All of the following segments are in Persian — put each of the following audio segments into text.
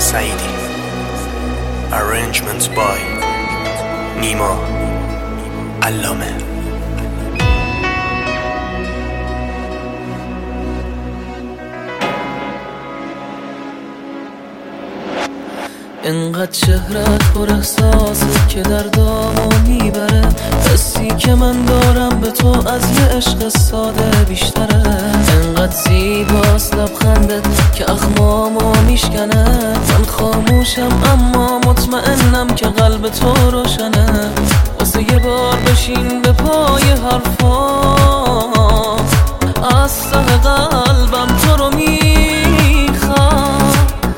سعیدی. Arrangements by نیما علامه. انقدر چهرت پر احساسه که دردامو میبره. حسی که من دارم به تو از یه عشق ساده بیشتره. انقدر زیباست لبخندت که اخمامو میشکنه. من خاموشم اما مطمئنم که قلب تو روشنه. واسه یه بار بشین به پای حرفام، از ته قلبم تو رو میخوام.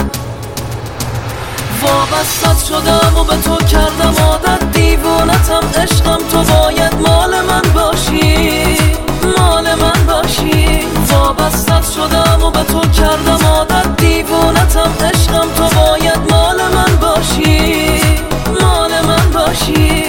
وابستت شدم و به تو کردم عادت، دیوونتم عشقم، تو باید مال من باشی، مال من باشی. وابستت شدم و به تو کردم عادت، دیوونتم عشقم، تو باید مال من باشی، مال من باشی.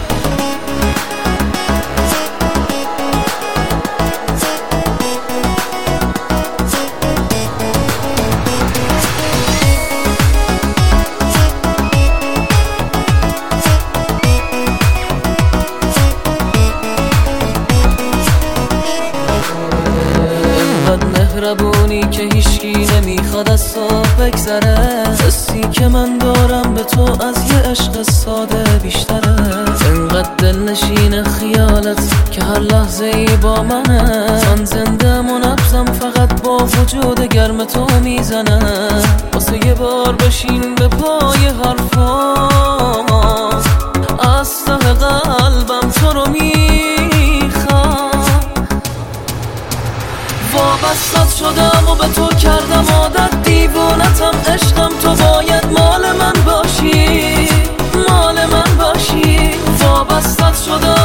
مهربونی که هیچکی نمیخواد از تو بگذره. حسی که من دارم به تو از یه عشق ساده بیشتره. انقدر دلنشین خیالت که هر لحظه ای با منه. من زنده منبزم فقط با وجود گرم تو میزنه. واسه یه بار بشین به پای حرفام، از ته قلبم تو رو میخوام. وابستت شدم و به تو کردم عادت، دیوونتم عشقم، تو باید مال من باشی، مال من باشی. وابستت شدم